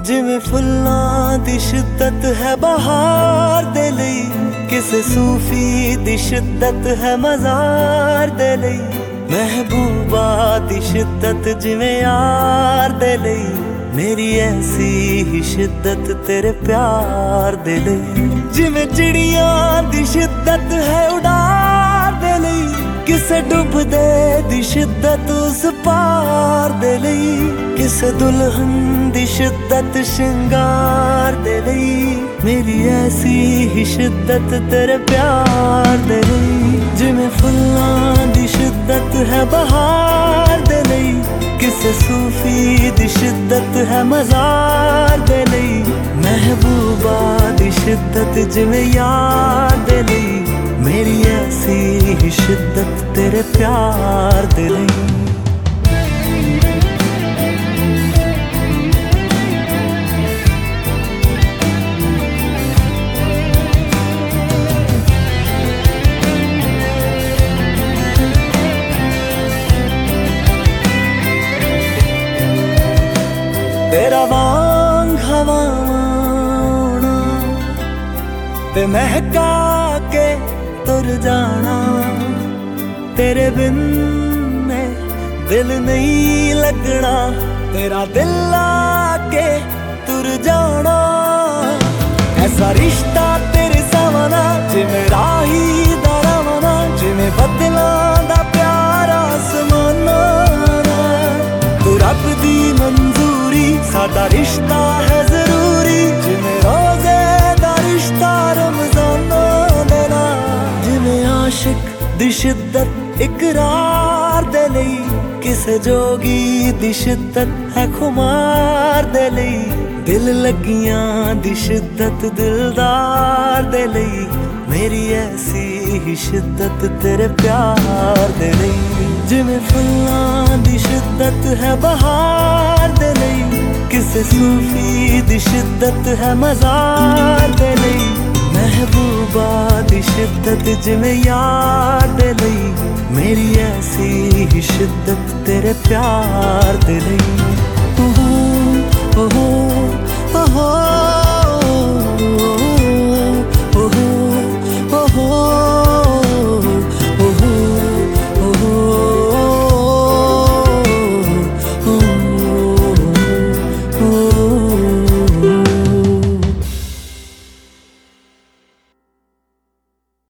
जिवें फुल्लां दी शिद्दत है बहार दे लई, किसे सूफी दी शिद्दत है मज़ार दे लई। महबूबा दी शिद्दत जिवें यार दे लई, मेरी ऐसी ही शिद्दत तेरे प्यार दे लई। जिवें चिड़ियां दी शिद्दत है उड़ार दे लई, किसे डुबदे दी शिद्दत उस पार दे लई। किसे दुल्हन दी शिद्दत श्रृंगार दे लई, मेरी ऐसी ही शिद्दत तेरे प्यार दे लई। जिवें फुल्लां दी शिद्दत है बहार दे लई, किसे सूफी दी शिद्दत है मज़ार दे लई। महबूबा दी शिद्दत जिवें यार दे लई, मेरी ऐसी ही शिद्दत तेरे प्यार दे लई। तेरा वांग हवाना ते महका के तुर जाना, तेरे बिन में दिल नहीं लगना। तेरा दिल आके तुर जाना, ऐसा रिश्ता तेरे सावना जिवें राही दा रवाना, जिवें बदलां दा प्यार आसमाना। तू रब दी मंजूरी, साडा रिश्ता है जरूरी, जिवें रोज़े दा रिश्ता रमज़ाना देना। जिवें आशिक दी शिद्दत इकरार दे लई, किसे जोगी दी शिद्दत है खुमार दे लई। दिल लगियां दी शिद्दत दिलदार दे लई, मेरी ऐसी ही शिद्दत तेरे प्यार दे लई। जिवें फुल्लां दी शिद्दत है बहार दे लई, किसे सूफी दी शिद्दत है मज़ार दे लई। महबूबा दी शिद्दत जिवें यार दे लई, मेरी ऐसी ही शिद्दत तेरे प्यार दे लई। ओहो ओहो ओहो।